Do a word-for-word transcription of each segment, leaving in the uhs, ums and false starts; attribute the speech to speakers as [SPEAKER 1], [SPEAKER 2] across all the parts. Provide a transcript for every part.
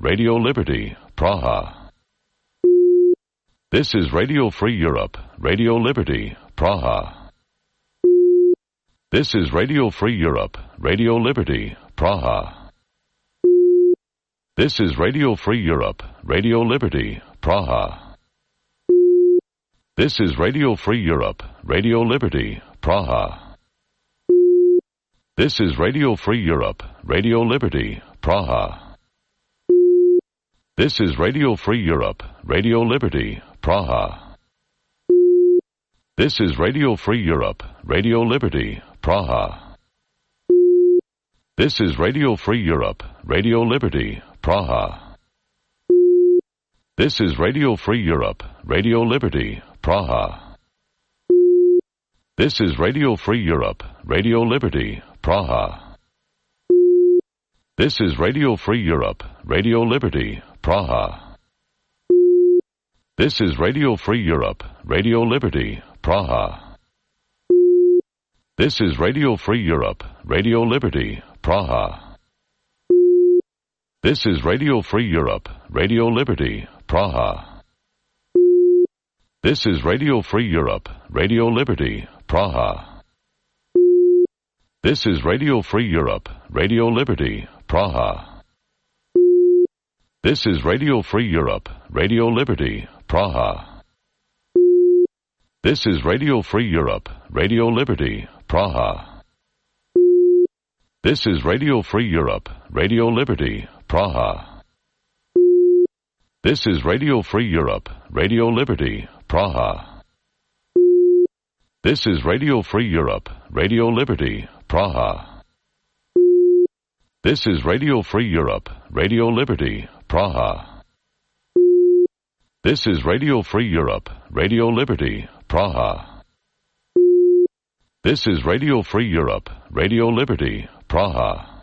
[SPEAKER 1] Radio Liberty, Praha. This is Radio Free Europe, Radio Liberty, Praha. This is Radio Free Europe, Radio Liberty, Praha. This is Radio Free Europe, Radio Liberty, Praha. This is Radio Free Europe, Radio Liberty, Praha. This is Radio Free Europe, Radio Liberty, Praha. This is Radio Free Europe, Radio Liberty, Praha. This is Radio Free Europe, Radio Liberty, Praha. This is Radio Free Europe, Radio Liberty, Praha. This is Radio Free Europe, Radio Liberty, Praha. This is Radio Free Europe, Radio Liberty, Praha. This is Radio Free Europe, Radio Liberty, Praha. This is Radio Free Europe, Radio Liberty, Praha. This is Radio Free Europe, Radio Liberty, Praha. This is Radio Free Europe, Radio Liberty, Praha. This is Radio Free Europe, Radio Liberty, Praha. This is Radio Free Europe, Radio Liberty, Praha. This is Radio Free Europe, Radio Liberty, Praha. This is Radio Free Europe, Radio Liberty, Praha. This is Radio Free Europe, Radio Liberty, Praha. This is Radio Free Europe, Radio Liberty, Praha. This is Radio Free Europe, Radio Liberty, Praha. This is Radio Free Europe, Radio Liberty, Praha. This is Radio Free Europe, Radio Liberty, Praha. This is Radio Free Europe, Radio Liberty, Praha.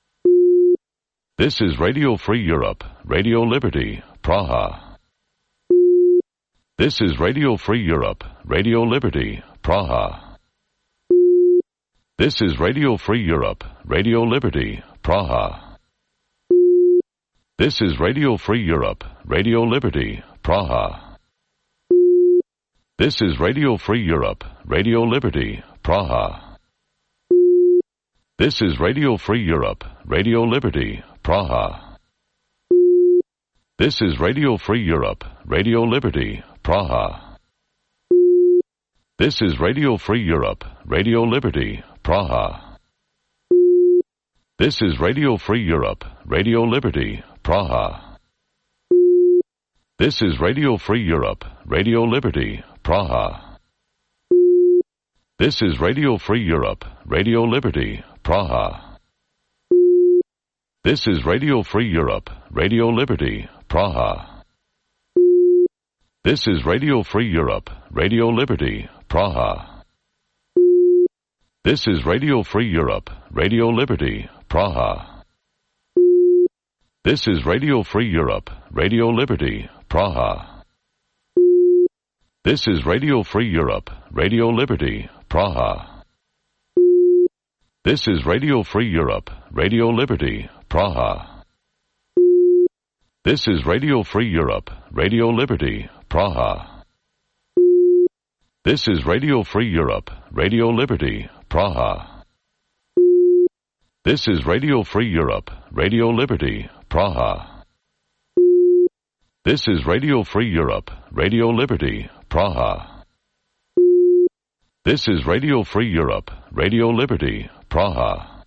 [SPEAKER 1] This is Radio Free Europe, Radio Liberty, Praha. This is Radio Free Europe, Radio Liberty, Praha. This is Radio Free Europe, Radio Liberty, Praha. This is Radio Free Europe, Radio Liberty, Praha. This is Radio Free Europe, Radio Liberty, Praha. This is Radio Free Europe, Radio Liberty, Praha. This is Radio Free Europe, Radio Liberty, Praha. This is Radio Free Europe, Radio Liberty, Praha. This is Radio Free Europe, Radio Liberty, Praha. This is Radio Free Europe, Radio Liberty, Praha. This is Radio Free Europe, Radio Liberty, Praha. This is Radio Free Europe, Radio Liberty, Praha. This is Radio Free Europe, Radio Liberty, Praha. This is Radio Free Europe, Radio Liberty, Praha. This is Radio Free Europe, Radio Liberty, Praha. This is Radio Free Europe, Radio Liberty, Praha. This is Radio Free Europe, Radio Liberty, Praha. This is Radio Free Europe, Radio Liberty, Praha. This is Radio Free Europe, Radio Liberty, Praha. This is Radio Free Europe, Radio Liberty, Praha. This is Radio Free Europe, Radio Liberty, Praha. This is Radio Free Europe, Radio Liberty, Praha.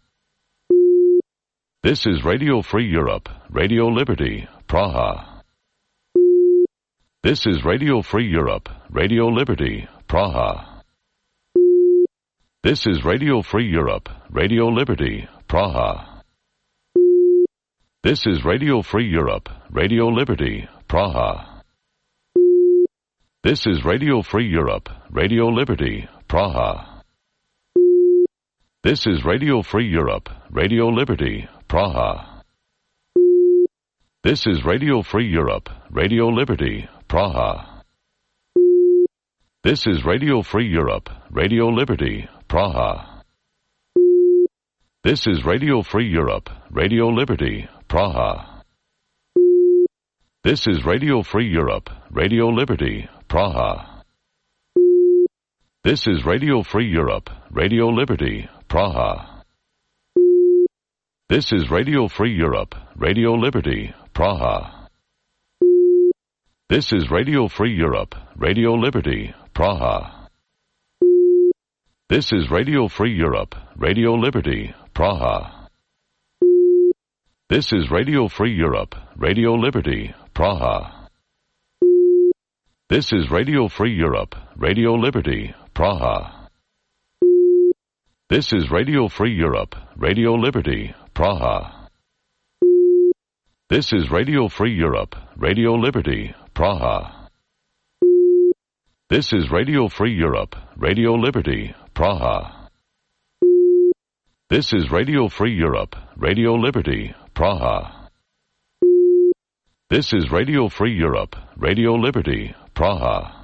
[SPEAKER 1] This is Radio Free Europe, Radio Liberty, Praha. This is Radio Free Europe, Radio Liberty, Praha. This is Radio Free Europe, Radio Liberty, Praha. This is Radio Free Europe, Radio Liberty, Praha. This is Radio Free Europe, Radio Liberty, Praha. This is Radio Free Europe, Radio Liberty, Praha. This is Radio Free Europe, Radio Liberty, Praha. This is Radio Free Europe, Radio Liberty, Praha. This is Radio Free Europe, Radio Liberty, Praha. This is Radio Free Europe, Radio Liberty, Praha. This is Radio Free Europe, Radio Liberty, Praha. This is Radio Free Europe, Radio Liberty, Praha. This is Radio Free Europe, Radio Liberty, Praha. This is Radio Free Europe, Radio Liberty, Praha. This is Radio Free Europe, Radio Liberty, Praha. This is Radio Free Europe, Radio Liberty, Praha. This is Radio Free Europe, Radio Liberty, Praha. This is Radio Free Europe, Radio Liberty, Praha. This is Radio Free Europe, Radio Liberty, Praha. This is Radio Free Europe, Radio Liberty, Praha. This is Radio Free Europe, Radio Liberty, Praha.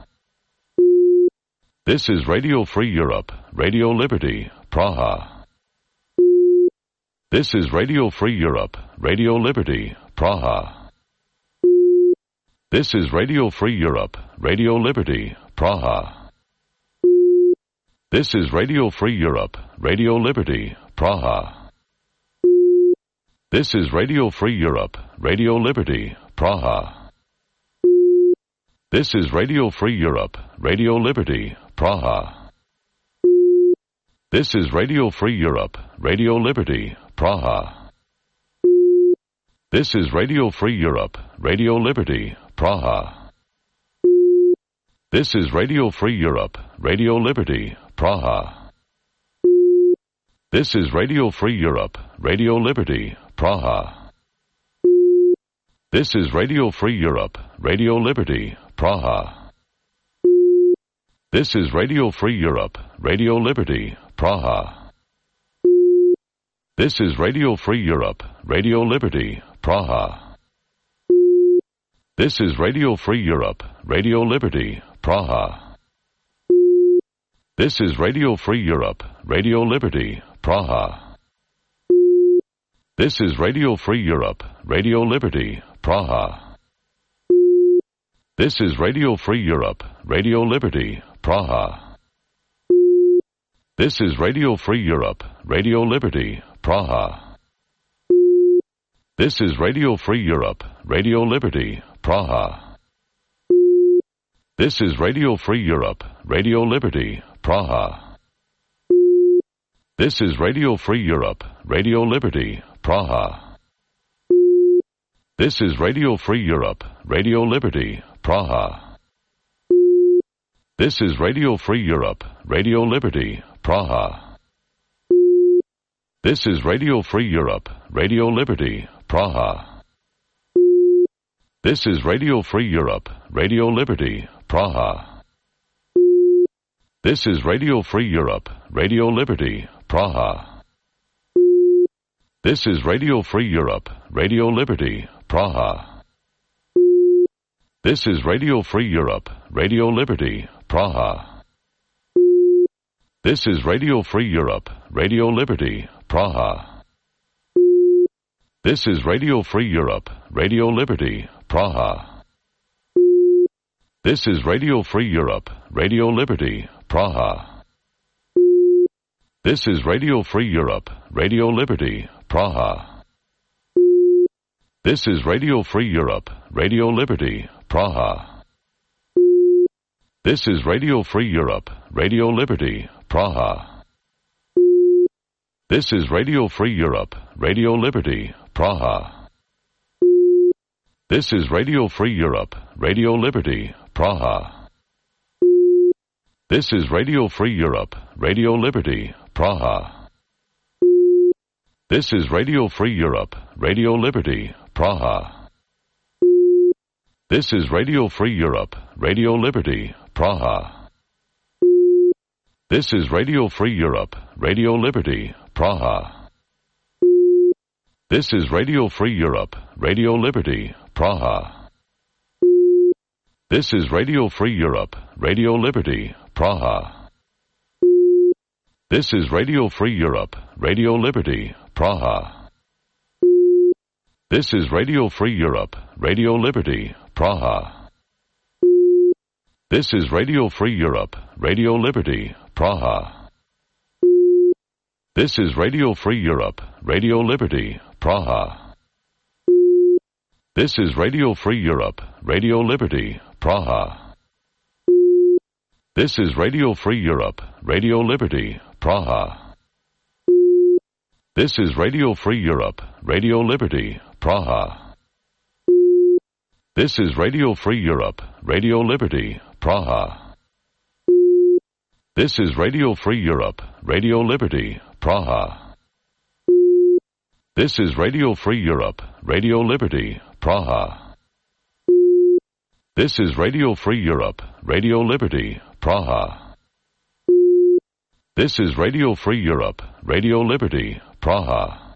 [SPEAKER 1] This is Radio Free Europe, Radio Liberty, Praha. This is Radio Free Europe, Radio Liberty, Praha. This is Radio Free Europe, Radio Liberty, Praha. This is Radio Free Europe, Radio Liberty, Praha. This is Radio Free Europe, Radio Liberty, Praha. This is Radio Free Europe, Radio Liberty, Praha. This is Radio Free Europe, Radio Liberty, Praha. This is Radio Free Europe, Radio Liberty, Praha. This is Radio Free Europe, Radio Liberty, Praha. This is Radio Free Europe, Radio Liberty, Praha. This is Radio Free Europe, Radio Liberty, Praha. This is Radio Free Europe, Radio Liberty, Praha. This is Radio Free Europe, Radio Liberty, Praha. This is Radio Free Europe, Radio Liberty, Praha. This is Radio Free Europe, Radio Liberty, Praha. This is Radio Free Europe, Radio Liberty, Praha. This is Radio Free Europe, Radio Liberty, Praha. This is Radio Free Europe, Radio Liberty, Praha. This is Radio Free Europe, Radio Liberty, Praha. This is Radio Free Europe, Radio Liberty, Praha. This is Radio Free Europe, Radio Liberty, Praha. This is Radio Free Europe, Radio Liberty, Praha. This is Radio Free Europe, Radio Liberty, Praha. This is Radio Free Europe, Radio Liberty, Praha. This is Radio Free Europe, Radio Liberty, Praha. This is Radio Free Europe, Radio Liberty, Praha. This is Radio Free Europe, Radio Liberty, Praha. This is Radio Free Europe, Radio Liberty, Praha. This is Radio Free Europe, Radio Liberty, Praha. This is Radio Free Europe, Radio Liberty, Praha. This is Radio Free Europe, Radio Liberty, Praha. This is Radio Free Europe, Radio Liberty, Praha. This is Radio Free Europe, Radio Liberty, Praha. This is Radio Free Europe, Radio Liberty, Praha. This is Radio Free Europe, Radio Liberty, Praha. This is Radio Free Europe, Radio Liberty, Praha. This is Radio Free Europe, Radio Liberty, Praha. This is Radio Free Europe, Radio Liberty, Praha. This is Radio Free Europe, Radio Liberty, Praha. This is Radio Free Europe, Radio Liberty, Praha. This is Radio Free Europe, Radio Liberty, Praha. This is Radio Free Europe, Radio Liberty, Praha. This is Radio Free Europe, Radio Liberty, Praha. This is Radio Free Europe, Radio Liberty, Praha. This is Radio Free Europe, Radio Liberty, Praha. This is Radio Free Europe, Radio Liberty, Praha. This is Radio Free Europe, Radio Liberty, Praha. This is Radio Free Europe, Radio Liberty, Praha. This is Radio Free Europe, Radio Liberty, Praha. This is Radio Free Europe, Radio Liberty, Praha. This is Radio Free Europe, Radio Liberty, Praha. This is Radio Free Europe, Radio Liberty, Praha. This is Radio Free Europe, Radio Liberty, Praha. This is Radio Free Europe, Radio Liberty, Praha.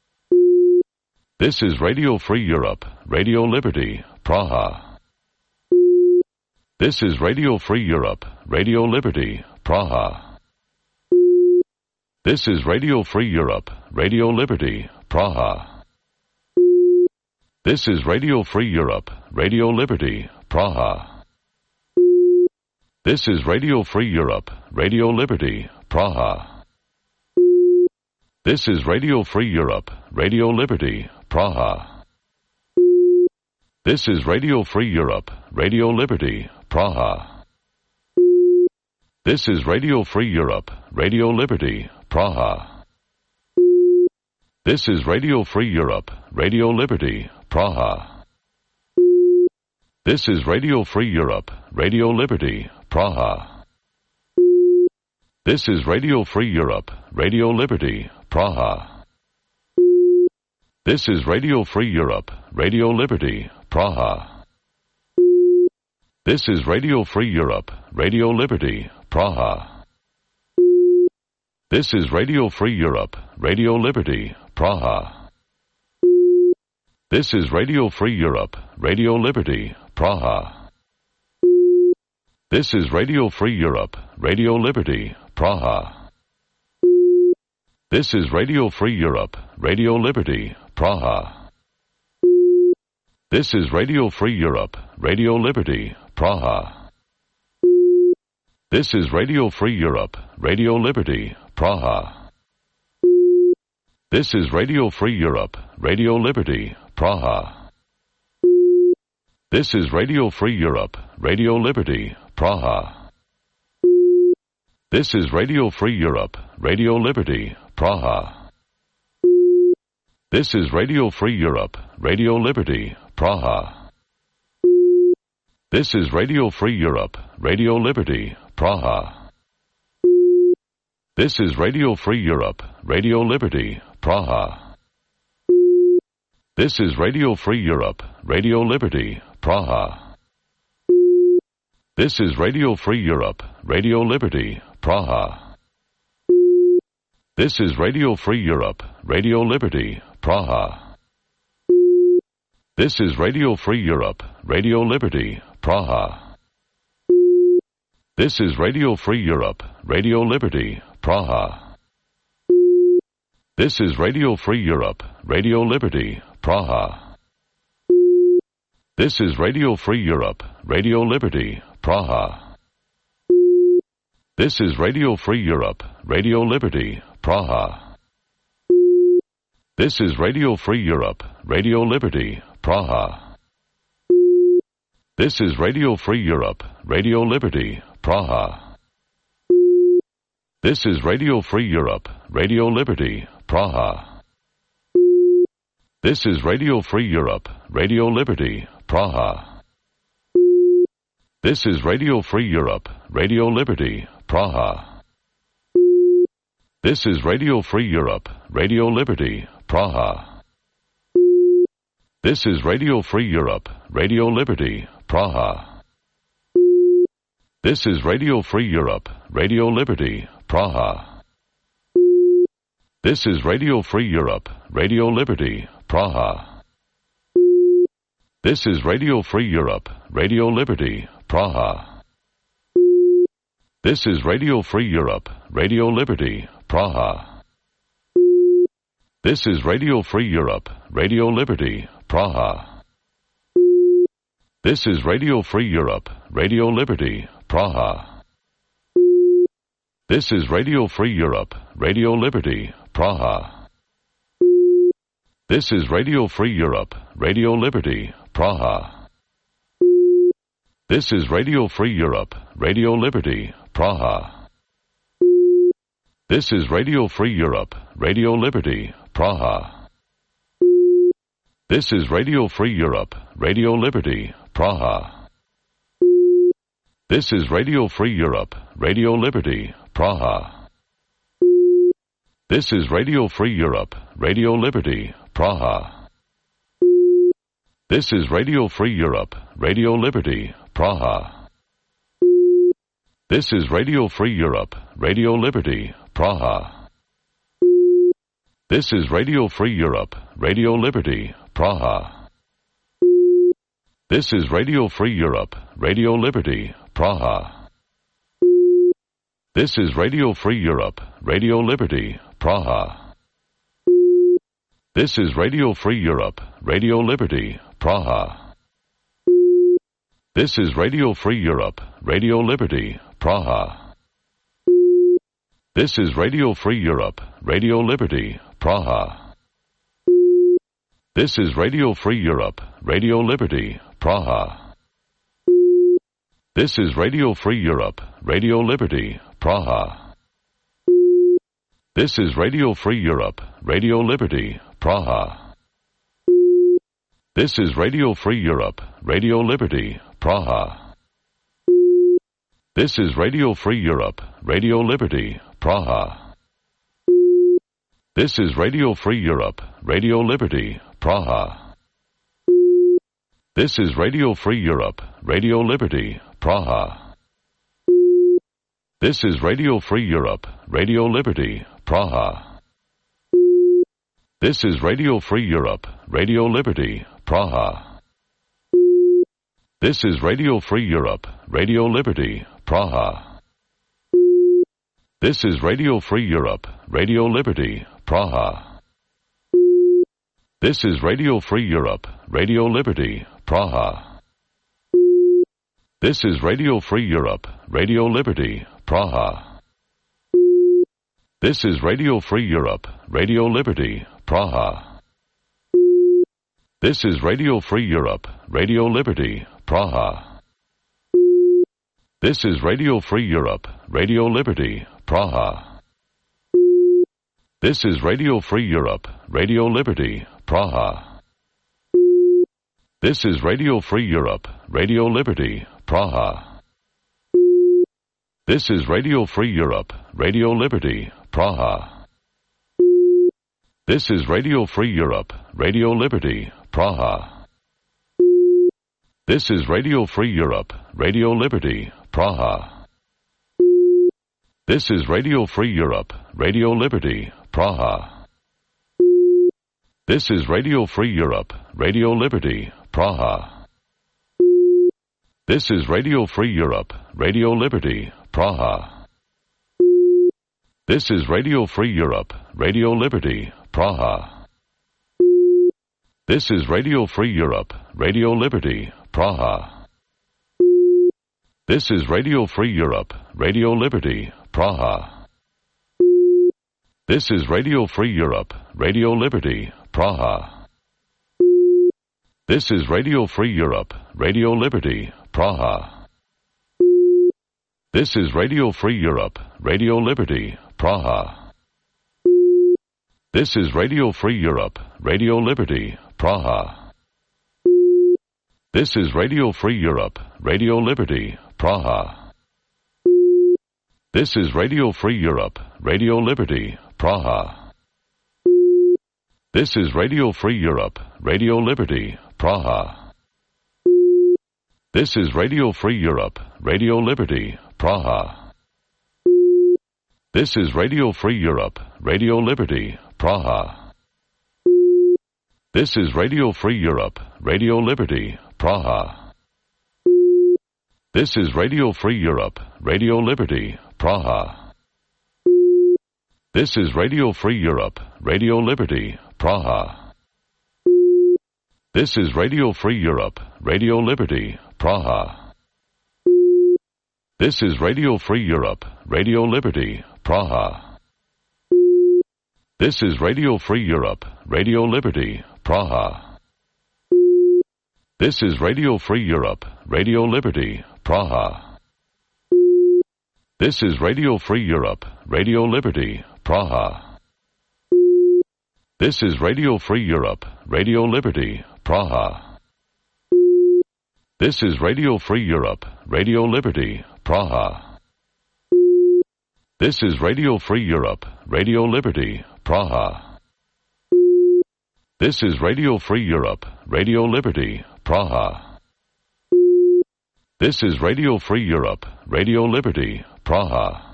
[SPEAKER 1] This is Radio Free Europe, Radio Liberty, Praha. This is Radio Free Europe, Radio Liberty, Praha. This is Radio Free Europe, Radio Liberty, Praha. This is Radio Free Europe, Radio Liberty, Praha. This is Radio Free Europe, Radio Liberty, Praha. This is Radio Free Europe, Radio Liberty, Praha. This is Radio Free Europe, Radio Liberty, Praha. This is Radio Free Europe, Radio Liberty, Praha. This is Radio Free Europe, Radio Liberty, Praha. This is Radio Free Europe, Radio Liberty, Praha. This is Radio Free Europe, Radio Liberty, Praha. This is Radio Free Europe, Radio Liberty, Praha. This is Radio Free Europe, Radio Liberty, Praha. This is Radio Free Europe, Radio Liberty, Praha. This is Radio Free Europe, Radio Liberty, Praha. This is Radio Free Europe, Radio Liberty, Praha. This is Radio Free Europe, Radio Liberty, Praha. This is Radio Free Europe, Radio Liberty, Praha. This is Radio Free Europe, Radio Liberty, Praha. This is Radio Free Europe, Radio Liberty, Praha. This is Radio Free Europe, Radio Liberty, Praha. This is Radio Free Europe, Radio Liberty, Praha. This is Radio Free Europe, Radio Liberty, Praha. This is Radio Free Europe, Radio Liberty, Praha. This is Radio Free Europe, Radio Liberty, Praha. This is Radio Free Europe, Radio Liberty, Praha. This is Radio Free Europe, Radio Liberty, Praha. This is Radio Free Europe, Radio Liberty, Praha. This is Radio Free Europe, Radio Liberty, Praha. This is Radio Free Europe, Radio Liberty, Praha. This is Radio Free Europe, Radio Liberty, Praha. This is Radio Free Europe, Radio Liberty, Praha. This is Radio Free Europe, Radio Liberty, Praha. This is Radio Free Europe, Radio Liberty, Praha. This is Radio Free Europe, Radio Liberty, Praha. This is Radio Free Europe, Radio Liberty, Praha. This is Radio Free Europe, Radio Liberty, Praha. This is Radio Free Europe, Radio Liberty, Praha. This is Radio Free Europe, Radio Liberty, Praha. This is Radio Free Europe, Radio Liberty, Praha. This is Radio Free Europe, Radio Liberty, Praha. This is Radio Free Europe, Radio Liberty, Praha. This is Radio Free Europe, Radio Liberty, Praha. This is Radio Free Europe, Radio Liberty, Praha. This is Radio Free Europe, Radio Liberty, Praha. This is Radio Free Europe, Radio Liberty, Praha. This is Radio Free Europe, Radio Liberty, Praha. This is Radio Free Europe, Radio Liberty, Praha. This is Radio Free Europe, Radio Liberty, Praha. This is Radio Free Europe, Radio Liberty, Praha. This is Radio Free Europe, Radio Liberty, Praha. This is Radio Free Europe, Radio Liberty, Praha. This is Radio Free Europe, Radio Liberty, Praha. This is Radio Free Europe, Radio Liberty, Praha. This is Radio Free Europe, Radio Liberty, Praha. This is Radio Free Europe, Radio Liberty, Praha. This is Radio Free Europe, Radio Liberty, Praha. This is Radio Free Europe, Radio Liberty, Praha. This is Radio Free Europe, Radio Liberty, Praha. This is Radio Free Europe, Radio Liberty, Praha. This is Radio Free Europe, Radio Liberty, Praha. This is Radio Free Europe, Radio Liberty, Praha. This is Radio Free Europe, Radio Liberty, Praha. This is Radio Free Europe, Radio Liberty, Praha. This is Radio Free Europe, Radio Liberty, Praha. This is Radio Free Europe, Radio Liberty, Praha. This is Radio Free Europe, Radio Liberty, Praha. This is Radio Free Europe, Radio Liberty, Praha. This is Radio Free Europe, Radio Liberty, Praha. This is Radio Free Europe, Radio Liberty, Praha. This is Radio Free Europe, Radio Liberty, Praha. This is Radio Free Europe, Radio Liberty, Praha. This is Radio Free Europe, Radio Liberty, Praha. This is Radio Free Europe, Radio Liberty, Praha. This is Radio Free Europe, Radio Liberty, Praha. This is Radio Free Europe, Radio Liberty, Praha. This is Radio Free Europe, Radio Liberty, Praha. This is Radio Free Europe, Radio Liberty, Praha. This is Radio Free Europe, Radio Liberty, Praha. This is Radio Free Europe, Radio Liberty, Praha. This is Radio Free Europe, Radio Liberty, Praha. This is Radio Free Europe, Radio Liberty, Praha. This is Radio Free Europe, Radio Liberty, Praha. This is Radio Free Europe, Radio Liberty, Praha. This is Radio Free Europe, Radio Liberty, Praha. This is Radio Free Europe, Radio Liberty, Praha. This is Radio Free Europe, Radio Liberty, Praha. This is Radio Free Europe, Radio Liberty, Praha. This is Radio Free Europe, Radio Liberty, Praha. This is Radio Free Europe, Radio Liberty, Praha. This is Radio Free Europe, Radio Liberty, Praha. This is Radio Free Europe, Radio Liberty, Praha. This is Radio Free Europe, Radio Liberty, Praha. This is Radio Free Europe, Radio Liberty, Praha. This is Radio Free Europe, Radio Liberty, Praha. This is Radio Free Europe, Radio Liberty, Praha. This is Radio Free Europe, Radio Liberty, Praha. This is Radio Free Europe, Radio Liberty, Praha. This is Radio Free Europe, Radio Liberty, Praha. This is Radio Free Europe, Radio Liberty, Praha. This is Radio Free Europe, Radio Liberty, Praha. This is Radio Free Europe, Radio Liberty, Praha. This is Radio Free Europe, Radio Liberty, Praha. This is Radio Free Europe, Radio Liberty, Praha. This is Radio Free Europe, Radio Liberty, Praha. This is Radio Free Europe, Radio Liberty, Praha. This is Radio Free Europe, Radio Liberty, Praha. This is Radio Free Europe, Radio Liberty, Praha. This is Radio Free Europe, Radio Liberty, Praha. This is Radio Free Europe, Radio Liberty, Praha.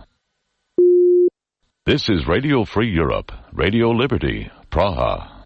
[SPEAKER 1] This is Radio Free Europe, Radio Liberty, Praha.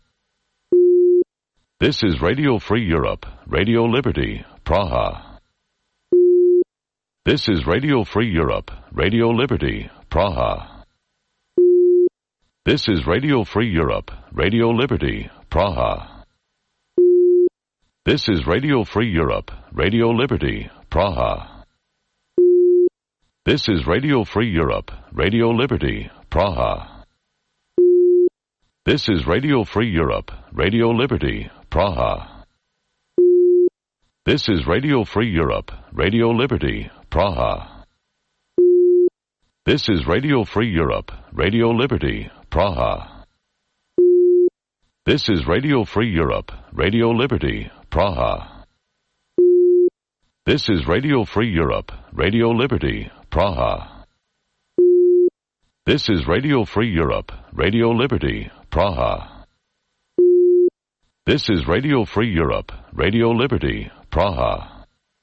[SPEAKER 1] This is Radio Free Europe, Radio Liberty, Praha. This is Radio Free Europe, Radio Liberty, Praha. This is Radio Free Europe, Radio Liberty, Praha. This is Radio Free Europe, Radio Liberty, Praha. This is Radio Free Europe, Radio Liberty, Praha. This is Radio Free Europe, Radio Liberty, Praha. This is Radio Free Europe, Radio Liberty, Praha. This is Radio Free Europe, Radio Liberty, Praha. This is Radio Free Europe, Radio Liberty, Praha. This is Radio Free Europe, Radio Liberty, Praha. This is Radio Free Europe, Radio Liberty, Praha. This is Radio Free Europe, Radio Liberty, Praha.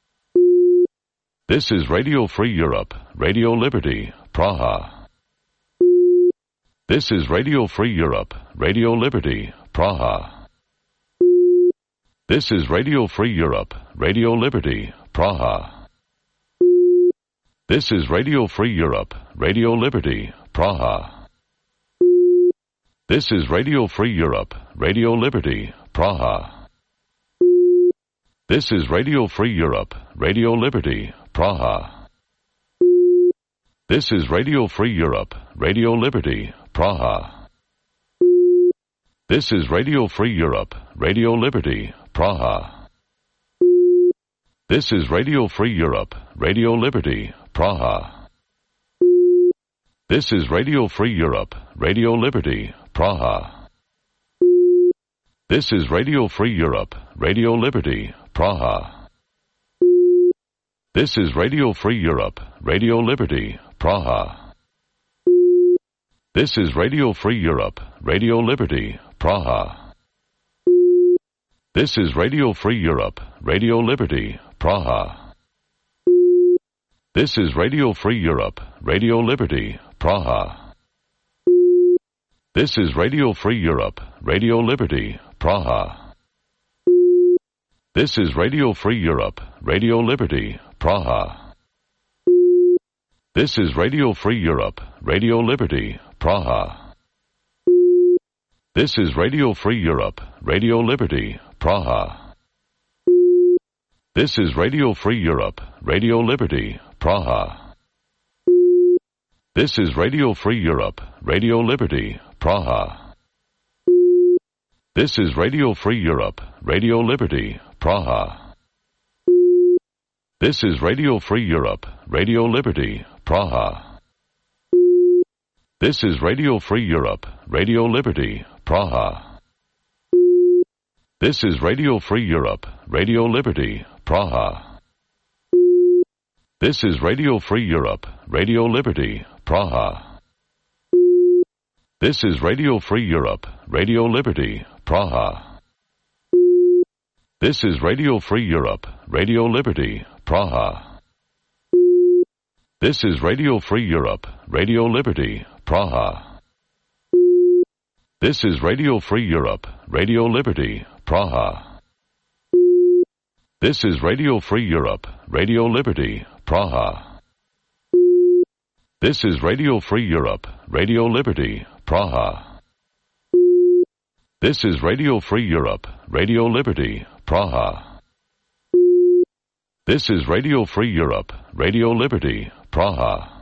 [SPEAKER 1] This is Radio Free Europe, Radio Liberty, Praha. This is Radio Free Europe, Radio Liberty, Praha. This is Radio Free Europe, Radio Liberty, Praha. This is Radio Free Europe, Radio Liberty, Praha. This is Radio Free Europe, Radio Liberty, Praha. This is Radio Free Europe, Radio Liberty, Praha. This is Radio Free Europe, Radio Liberty, Praha. This is Radio Free Europe, Radio Liberty, Praha. This is Radio Free Europe, Radio Liberty, Praha. This is Radio Free Europe, Radio Liberty, Praha. This is Radio Free Europe, Radio Liberty, Praha. This is Radio Free Europe, Radio Liberty, Praha. This is Radio Free Europe, Radio Liberty, Praha. This is Radio Free Europe, Radio Liberty, Praha. This is Radio Free Europe, Radio Liberty, Praha. This is Radio Free Europe, Radio Liberty, Praha. This is Radio Free Europe, Radio Liberty, Praha. This is Radio Free Europe, Radio Liberty, Praha. This is Radio Free Europe, Radio Liberty, Praha. This is Radio Free Europe, Radio Liberty, Praha. This is Radio Free Europe, Radio Liberty, Praha. This is Radio Free Europe, Radio Liberty, Praha. This is Radio Free Europe, Radio Liberty, Praha. This is Radio Free Europe, Radio Liberty, Praha. This is Radio Free Europe, Radio Liberty, Praha. This is Radio Free Europe, Radio Liberty, Praha. This is Radio Free Europe, Radio Liberty, Praha. This is Radio Free Europe, Radio Liberty, Praha. This is Radio Free Europe, Radio Liberty, Praha. This is Radio Free Europe, Radio Liberty, Praha. This is Radio Free Europe, Radio Liberty, Praha. This is Radio Free Europe, Radio Liberty, Praha. This is Radio Free Europe, Radio Liberty, Praha. This is Radio Free Europe, Radio Liberty, Praha.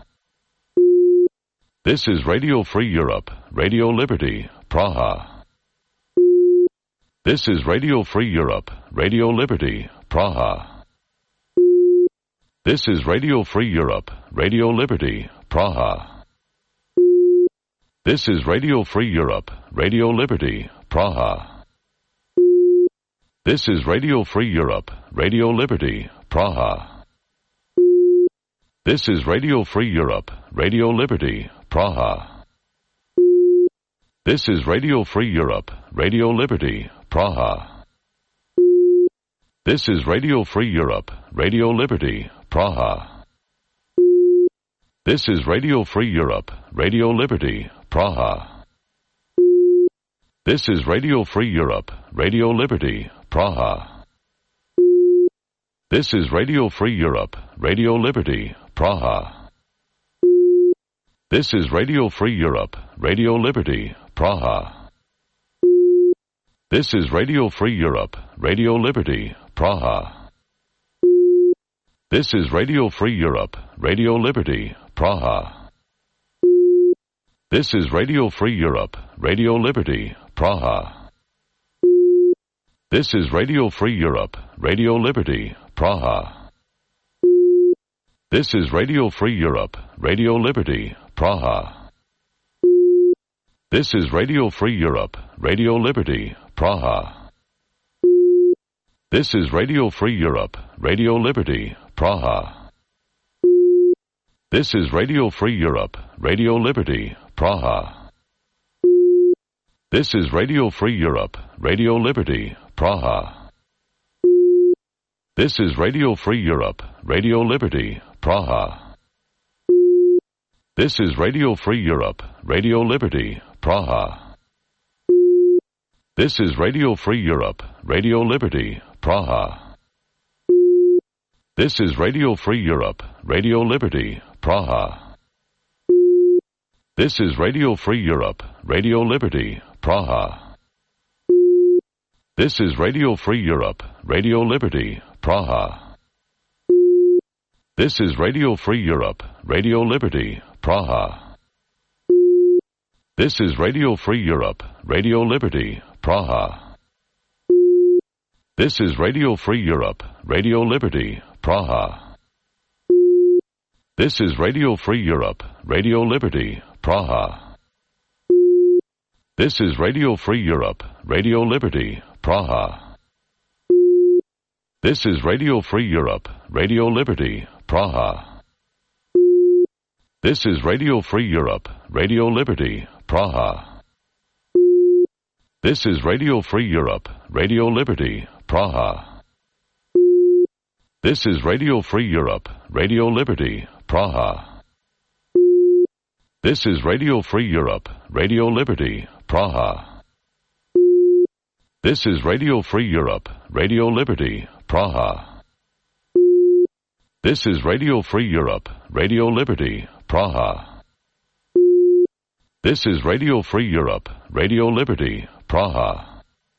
[SPEAKER 1] This is Radio Free Europe, Radio Liberty, Praha. This is Radio Free Europe, Radio Liberty, Praha. This is Radio Free Europe, Radio Liberty, Praha. This is Radio Free Europe, Radio Liberty, Praha. This is Radio Free Europe, Radio Liberty, Praha. This is Radio Free Europe, Radio Liberty, Praha. This is Radio Free Europe, Radio Liberty, Praha. This is Radio Free Europe, Radio Liberty, Praha. This is Radio Free Europe, Radio Liberty, Praha. This is Radio Free Europe, Radio Liberty, Praha. This is Radio Free Europe, Radio Liberty, Praha. This is Radio Free Europe, Radio Liberty, Praha. This is Radio Free Europe, Radio Liberty, Praha. This is Radio Free Europe, Radio Liberty, Praha. This is Radio Free Europe, Radio Liberty, Praha. This is Radio Free Europe, Radio Liberty, Praha. This is Radio Free Europe, Radio Liberty, Praha. This is Radio Free Europe, Radio Liberty, Praha. This is Radio Free Europe, Radio Liberty, Praha. This is Radio Free Europe, Radio Liberty, Praha. This is Radio Free Europe, Radio Liberty, Praha. This is Radio Free Europe, Radio Liberty, Praha. This is Radio Free Europe, Radio Liberty, Praha. This is Radio Free Europe, Radio Liberty, Praha. This is Radio Free Europe, Radio Liberty, Praha. This is Radio Free Europe, Radio Liberty, Praha. This is Radio Free Europe, Radio Liberty, Praha. This is Radio Free Europe, Radio Liberty, Praha. This is Radio Free Europe, Radio Liberty, Praha. This is Radio Free Europe, Radio Liberty, Praha. This is Radio Free Europe, Radio Liberty, Praha. This is Radio Free Europe, Radio Liberty, Praha. This is Radio Free Europe, Radio Liberty, Praha. This is Radio Free Europe, Radio Liberty, Praha. This is Radio Free Europe, Radio Liberty, Praha. This is Radio Free Europe, Radio Liberty, Praha. This is Radio Free Europe, Radio Liberty, Praha. This is Radio Free Europe, Radio Liberty, Praha. This is Radio Free Europe, Radio Liberty, Praha. This is Radio Free Europe, Radio Liberty, Praha.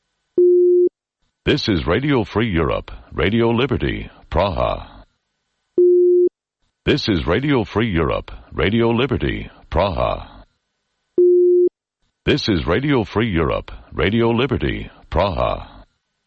[SPEAKER 1] This is Radio Free Europe, Radio Liberty, Praha. This is Radio Free Europe, Radio Liberty, Praha. This is Radio Free Europe, Radio Liberty, Praha.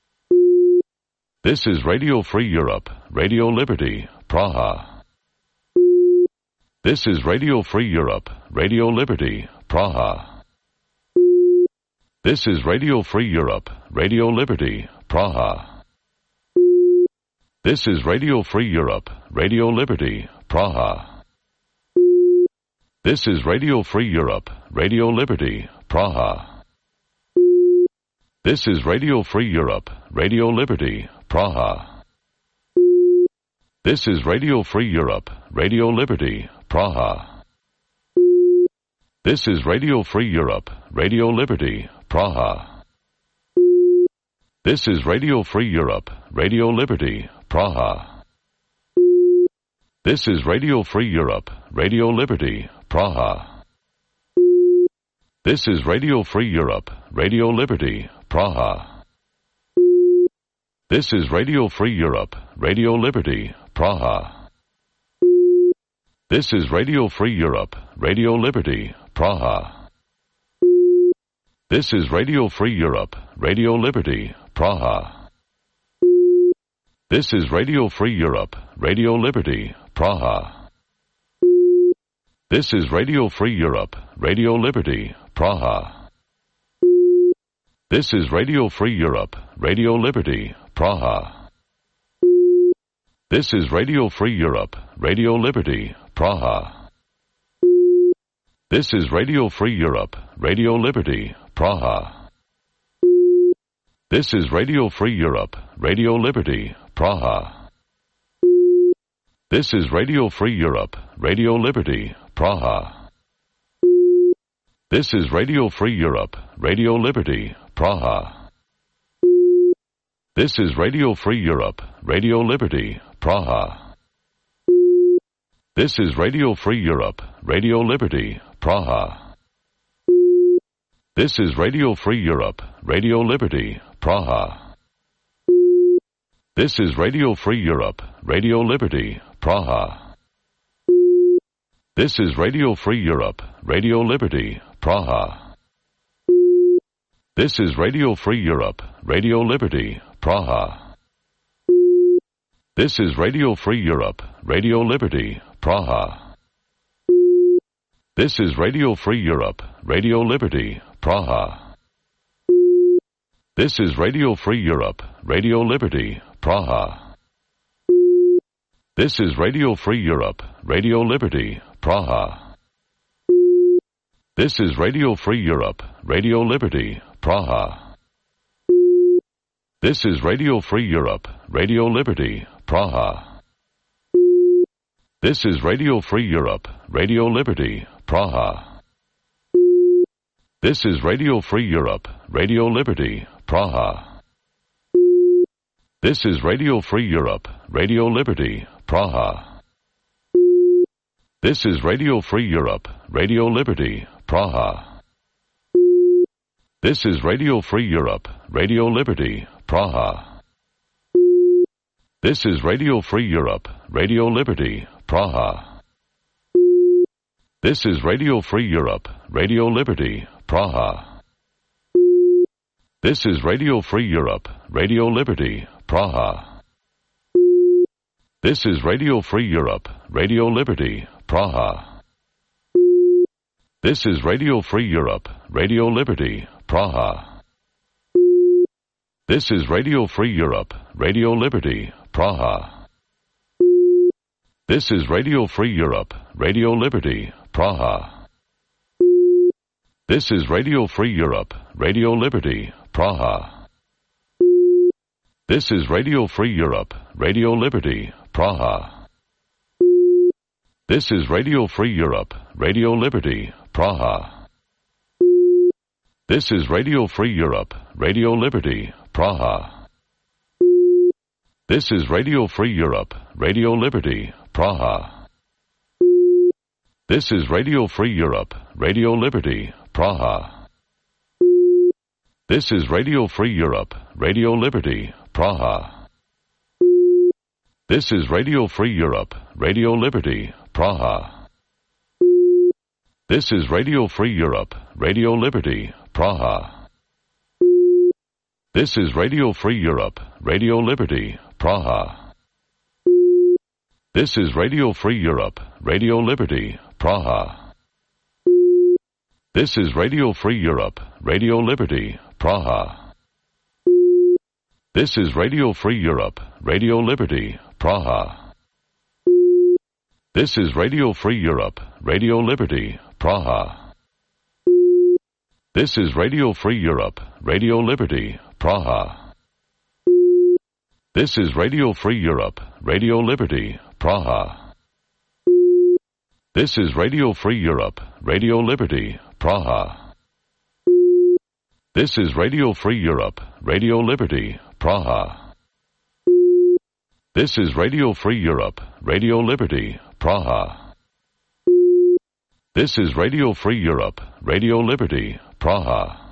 [SPEAKER 1] This is Radio Free Europe, Radio Liberty, Praha. This is Radio Free Europe, Radio Liberty, Praha. This is Radio Free Europe, Radio Liberty, Praha. This is Radio Free Europe, Radio Liberty, Praha. This is Radio Free Europe, Radio Liberty, Praha. This is Radio Free Europe, Radio Liberty, Praha. This is Radio Free Europe, Radio Liberty, Praha. This is Radio Free Europe, Radio Liberty, Praha. This is Radio Free Europe, Radio Liberty, Praha. This is Radio Free Europe, Radio Liberty, Praha. This is Radio Free Europe, Radio Liberty, Praha. This is Radio Free Europe, Radio Liberty, Praha. This is Radio Free Europe, Radio Liberty, Praha. This is Radio Free Europe, Radio Liberty, Praha. This is Radio Free Europe, Radio Liberty, Praha. This is Radio Free Europe, Radio Liberty, Praha. This is Radio Free Europe, Radio Liberty, Praha. This is Radio Free Europe, Radio Liberty, Praha. This is Radio Free Europe, Radio Liberty, Praha. This is Radio Free Europe, Radio Liberty, Praha. This is Radio Free Europe, Radio Liberty, Praha. This is Radio Free Europe, Radio Liberty, Praha. This is Radio Free Europe, Radio Liberty, Praha. This is Radio Free Europe, Radio Liberty, Praha. This is Radio Free Europe, Radio Liberty, Praha. This is Radio Free Europe, Radio Liberty, Praha. This is Radio Free Europe, Radio Liberty, Praha. This is Radio Free Europe, Radio Liberty, Praha. This is Radio Free Europe, Radio Liberty, Praha. This is Radio Free Europe, Radio Liberty, Praha. This is Radio Free Europe, Radio Liberty, Praha. This is Radio Free Europe, Radio Liberty, Praha. This is Radio Free Europe, Radio Liberty, Praha. This is Radio Free Europe, Radio Liberty, Praha. This is Radio Free Europe, Radio Liberty, Praha. This is Radio Free Europe, Radio Liberty, Praha. This is Radio Free Europe, Radio Liberty, Praha. This is Radio Free Europe, Radio Liberty, Praha. This is Radio Free Europe, Radio Liberty, Praha. This is Radio Free Europe, Radio Liberty, Praha. This is Radio Free Europe, Radio Liberty, Praha. This is Radio Free Europe, Radio Liberty, Praha. This is Radio Free Europe, Radio Liberty, Praha. This is Radio Free Europe, Radio Liberty, Praha. This is Radio Free Europe, Radio Liberty, Praha. This is Radio Free Europe, Radio Liberty, Praha. This is Radio Free Europe, Radio Liberty, Praha. This is Radio Free Europe, Radio Liberty, Praha. This is Radio Free Europe, Radio Liberty, Praha. This is Radio Free Europe, Radio Liberty, Praha. This is Radio Free Europe, Radio Liberty, Praha. This is Radio Free Europe, Radio Liberty, Praha. This is Radio Free Europe, Radio Liberty, Praha. This is Radio Free Europe, Radio Liberty, Praha. This is Radio Free Europe, Radio Liberty, Praha. This is Radio Free Europe, Radio Liberty, Praha. This is Radio Free Europe, Radio Liberty, Praha. This is Radio Free Europe, Radio Liberty, Praha. This is Radio Free Europe, Radio Liberty, Praha. This is Radio Free Europe, Radio Liberty, Praha. This is Radio Free Europe, Radio Liberty, Praha. This is Radio Free Europe, Radio Liberty, Praha. This is Radio Free Europe, Radio Liberty, Praha. This is Radio Free Europe, Radio Liberty, Praha. This is Radio Free Europe, Radio Liberty, Praha. This is Radio Free Europe, Radio Liberty, Praha.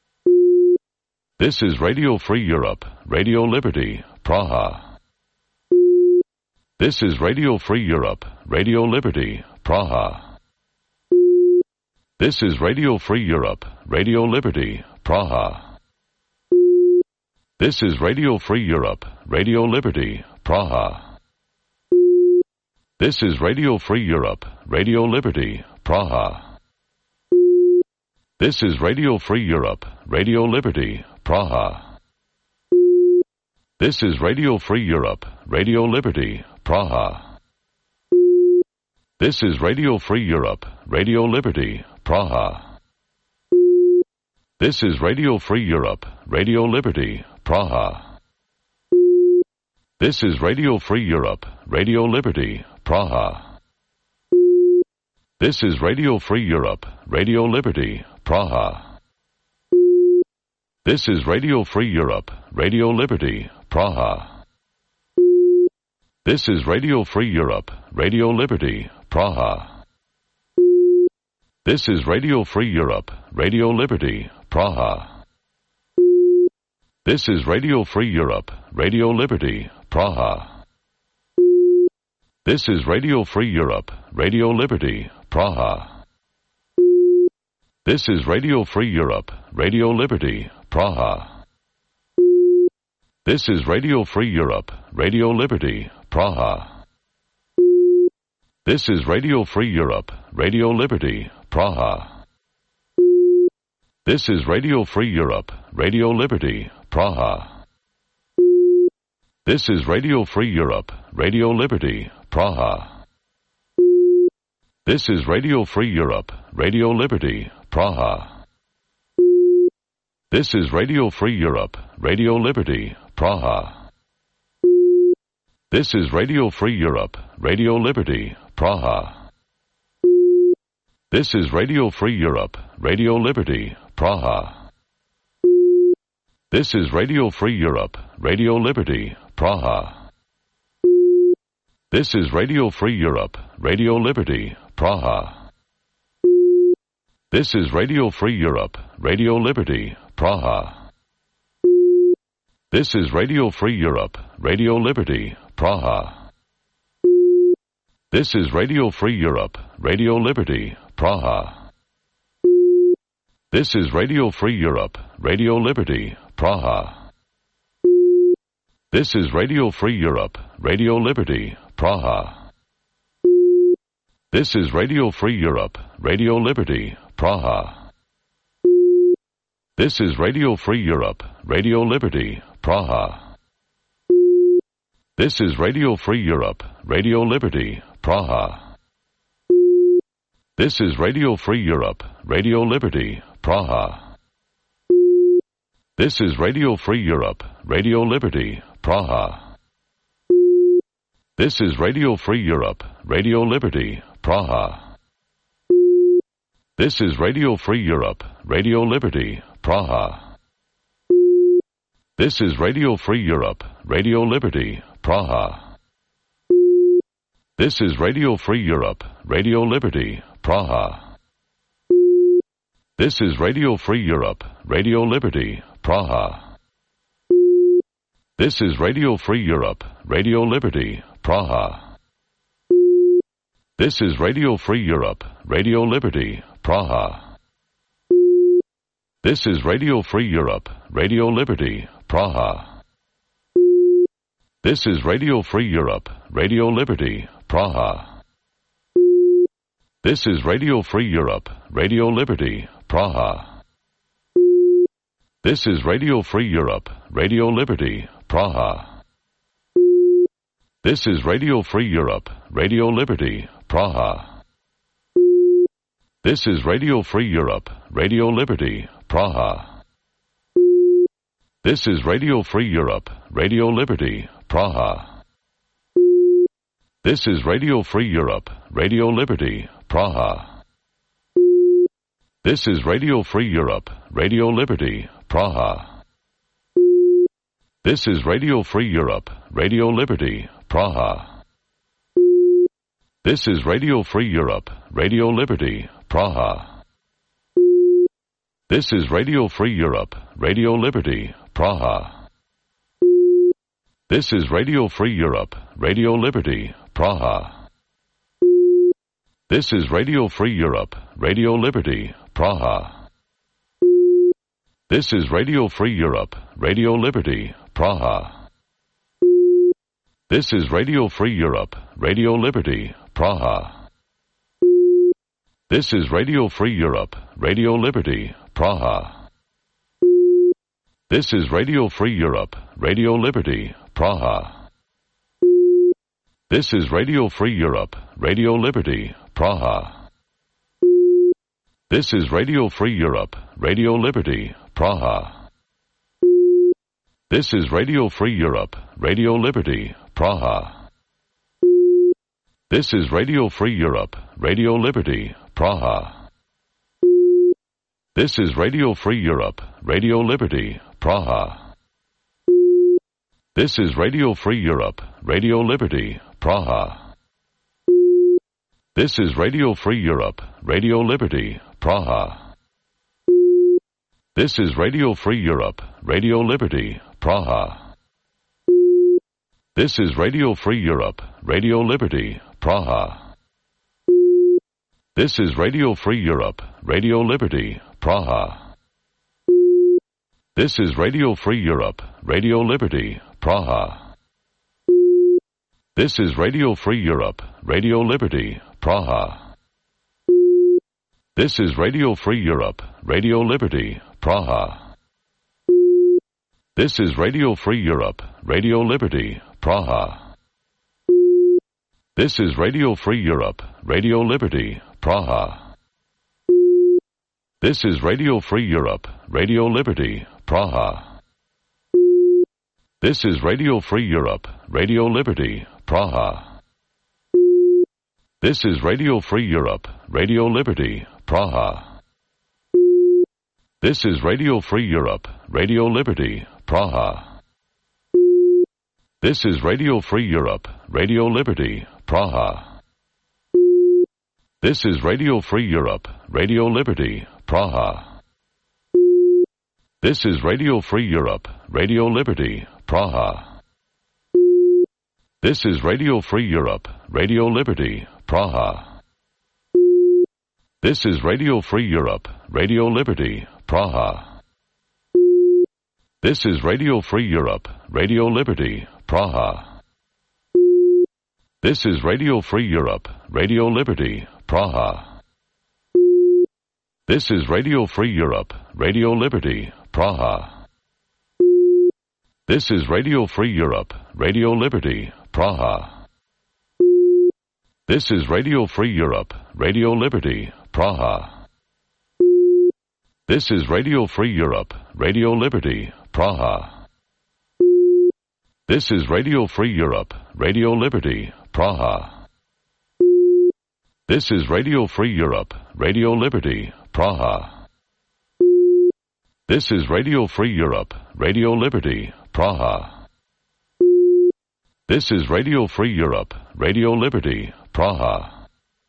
[SPEAKER 1] This is Radio Free Europe, Radio Liberty, Praha. This is Radio Free Europe, Radio Liberty, Praha. This is Radio Free Europe, Radio Liberty, Praha. This is Radio Free Europe, Radio Liberty, Praha. This is Radio Free Europe, Radio Liberty, Praha. This is Radio Free Europe, Radio Liberty, Praha. This is Radio Free Europe, Radio Liberty, Praha. This is Radio Free Europe, Radio Liberty, Praha. This is Radio Free Europe, Radio Liberty, Praha. This is Radio Free Europe, Radio Liberty, Praha. This is Radio Free Europe, Radio Liberty, Praha. This is Radio Free Europe, Radio Liberty, Praha. This is Radio Free Europe, Radio Liberty, Praha. This is Radio Free Europe, Radio Liberty, Praha. This is Radio Free Europe, Radio Liberty, Praha. This is Radio Free Europe, Radio Liberty, Praha. This is Radio Free Europe, Radio Liberty, Praha. This is Radio Free Europe, Radio Liberty, Praha. This is Radio Free Europe, Radio Liberty, Praha. This is Radio Free Europe, Radio Liberty, Praha. This is Radio Free Europe, Radio Liberty, Praha. This is Radio Free Europe, Radio Liberty, Praha. This is Radio Free Europe, Radio Liberty, Praha. This is Radio Free Europe, Radio Liberty, Praha. This is Radio Free Europe, Radio Liberty, Praha. This is Radio Free Europe, Radio Liberty, Praha. This is Radio Free Europe, Radio Liberty, Praha. This is Radio Free Europe, Radio Liberty, Praha. This is Radio Free Europe, Radio Liberty, Praha. This is Radio Free Europe, Radio Liberty, Praha. This is Radio Free Europe, Radio Liberty, Praha. This is Radio Free Europe, Radio Liberty, Praha. This is Radio Free Europe, Radio Liberty, Praha. This is Radio Free Europe, Radio Liberty, Praha. This is Radio Free Europe, Radio Liberty, Praha. This is Radio Free Europe, Radio Liberty, Praha. This is Radio Free Europe, Radio Liberty, Praha. This is Radio Free Europe, Radio Liberty, Praha. This is Radio Free Europe, Radio Liberty, Praha. This is Radio Free Europe, Radio Liberty, Praha. This is Radio Free Europe, Radio Liberty, Praha. This is Radio Free Europe, Radio Liberty, Praha. This is Radio Free Europe, Radio Liberty, Praha. This is Radio Free Europe, Radio Liberty, Praha. This is Radio Free Europe, Radio Liberty, Praha. This is Radio Free Europe, Radio Liberty, Praha. This is Radio Free Europe, Radio Liberty, Praha. This is Radio Free Europe, Radio Liberty, Praha. This is Radio Free Europe, Radio Liberty, Praha. This is Radio Free Europe, Radio Liberty, Praha. This is Radio Free Europe, Radio Liberty, Praha. This is Radio Free Europe, Radio Liberty, Praha. This is Radio Free Europe, Radio Liberty, Praha. This is Radio Free Europe, Radio Liberty, Praha. This is Radio Free Europe, Radio Liberty, Praha. This is Radio Free Europe, Radio Liberty, Praha. This is Radio Free Europe, Radio Liberty, Praha. This is Radio Free Europe, Radio Liberty, Praha. This is Radio Free Europe, Radio Liberty, Praha. This is Radio Free Europe, Radio Liberty, Praha. This is Radio Free Europe, Radio Liberty, Praha. This is Radio Free Europe, Radio Liberty, Praha. This is Radio Free Europe, Radio Liberty, Praha. This is Radio Free Europe, Radio Liberty, Praha. This is Radio Free Europe, Radio Liberty, Praha. This is Radio Free Europe, Radio Liberty, Praha. This is Radio Free Europe, Radio Liberty, Praha. This is Radio Free Europe, Radio Liberty, Praha. This is Radio Free Europe, Radio Liberty, Praha. This is Radio Free Europe, Radio Liberty, Praha. This is Radio Free Europe, Radio Liberty, Praha. This is Radio Free Europe, Radio Liberty, Praha. This is Radio Free Europe, Radio Liberty, Praha. This is Radio Free Europe, Radio Liberty, Praha. This is Radio Free Europe, Radio Liberty, Praha. This is Radio Free Europe, Radio Liberty, Praha. This is Radio Free Europe, Radio Liberty, Praha. This is Radio Free Europe, Radio Liberty, Praha. This is Radio Free Europe, Radio Liberty, Praha. This is Radio Free Europe, Radio Liberty, Praha. This is Radio Free Europe, Radio Liberty, Praha. This is Radio Free Europe, Radio Liberty, Praha. This is Radio Free Europe, Radio Liberty, Praha. This is Radio Free Europe, Radio Liberty, Praha. This is Radio Free Europe, Radio Liberty, Praha. This is Radio Free Europe, Radio Liberty, Praha. This is Radio Free Europe, Radio Liberty, Praha. This is Radio Free Europe, Radio Liberty, Praha. This is Radio Free Europe, Radio Liberty, Praha. This is Radio Free Europe, Radio Liberty, Praha. This is Radio Free Europe, Radio Liberty, Praha. This is Radio Free Europe, Radio Liberty, Praha. This is Radio Free Europe, Radio Liberty, Praha. This is Radio Free Europe, Radio Liberty, Praha. This is Radio Free Europe, Radio Liberty, Praha. This is Radio Free Europe, Radio Liberty, Praha.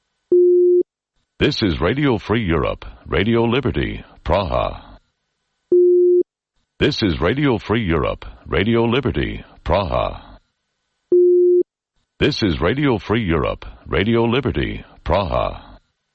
[SPEAKER 1] This is Radio Free Europe, Radio Liberty, Praha. This is Radio Free Europe, Radio Liberty, Praha. This is Radio Free Europe, Radio Liberty, Praha.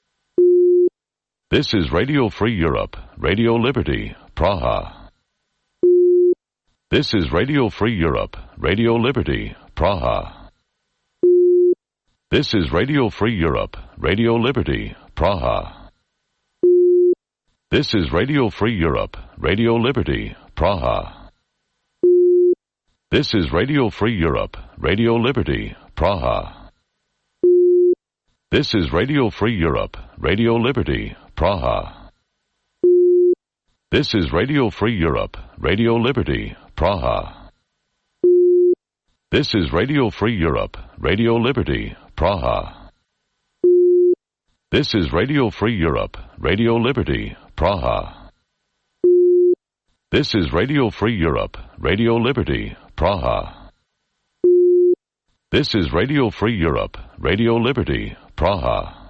[SPEAKER 1] This is Radio Free Europe, Radio Liberty, Praha. This is Radio Free Europe, Radio Liberty, Praha. This is Radio Free Europe, Radio Liberty, Praha. This is Radio Free Europe, Radio Liberty, Praha. This is Radio Free Europe, Radio Liberty, Praha. This is Radio Free Europe, Radio Liberty, Praha. This is Radio Free Europe, Radio Liberty, Praha. This is Radio Free Europe, Radio Liberty, Praha. This is Radio Free Europe, Radio Liberty, Praha. This is Radio Free Europe, Radio Liberty, Praha. This is Radio Free Europe, Radio Liberty, Praha.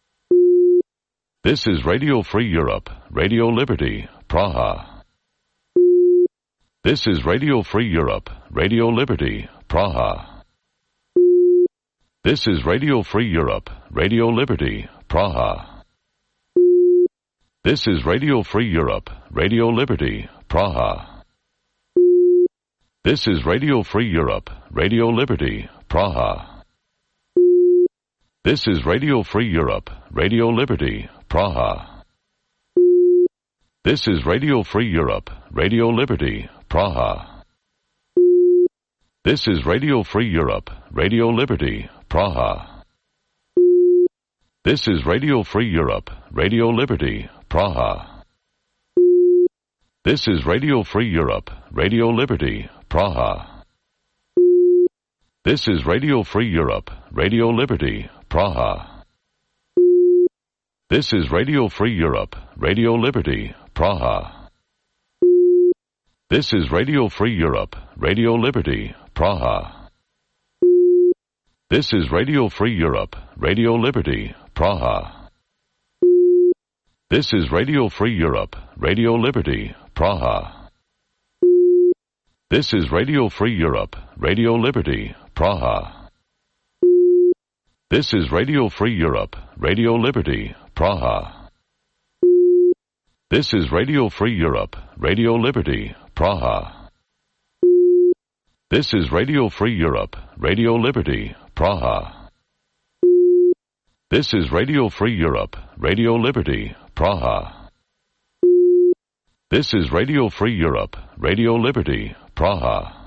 [SPEAKER 1] This is Radio Free Europe, Radio Liberty, Praha. This is Radio Free Europe, Radio Liberty, Praha. This is Radio Free Europe, Radio Liberty, Praha. This is Radio Free Europe, Radio Liberty, Praha. This is Radio Free Europe, Radio Liberty, Praha. This is Radio Free Europe, Radio Liberty, Praha. This is Radio Free Europe, Radio Liberty, Praha. This is Radio Free Europe, Radio Liberty, Praha. This is Radio Free Europe, Radio Liberty, Praha. This is Radio Free Europe, Radio Liberty, Praha. This is Radio Free Europe, Radio Liberty, Praha. This is Radio Free Europe, Radio Liberty, Praha. This is Radio Free Europe, Radio Liberty, Praha. This is Radio Free Europe, Radio Liberty, Praha. This is Radio Free Europe, Radio Liberty, Praha. This is Radio Free Europe, Radio Liberty, Praha. This is Radio Free Europe, Radio Liberty, Praha. This is Radio Free Europe, Radio Liberty, Praha. This is Radio Free Europe, Radio Liberty, Praha. This is Radio Free Europe, Radio Liberty, Praha. This is Radio Free Europe, Radio Liberty, Praha.